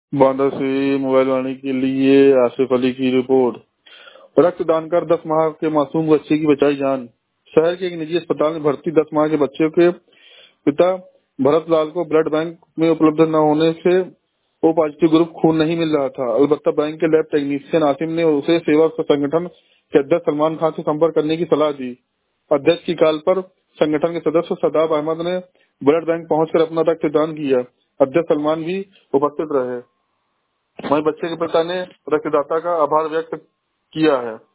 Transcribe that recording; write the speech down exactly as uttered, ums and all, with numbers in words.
बांदा से मोबाइल वाणी के लिए आसिफ अली की रिपोर्ट। रक्तदान कर दस माह के मासूम बच्चे की बचाई जान। शहर के एक निजी अस्पताल में भर्ती दस माह के बच्चे के पिता भरत लाल को ब्लड बैंक में उपलब्ध न होने से ओ पॉजिटिव ग्रुप खून नहीं मिल रहा था। अलबत्ता बैंक के लैब टेक्नीशियन आसिम ने उसे सेवा संगठन के अध्यक्ष सलमान खान से संपर्क करने की सलाह दी। अध्यक्ष की कॉल पर संगठन के सदस्य सदाब अहमद ने ब्लड बैंक पहुंचकर अपना रक्तदान किया। अध्यक्ष सलमान भी उपस्थित रहे। वहीं बच्चे के पिता ने रक्तदाता का आभार व्यक्त किया है।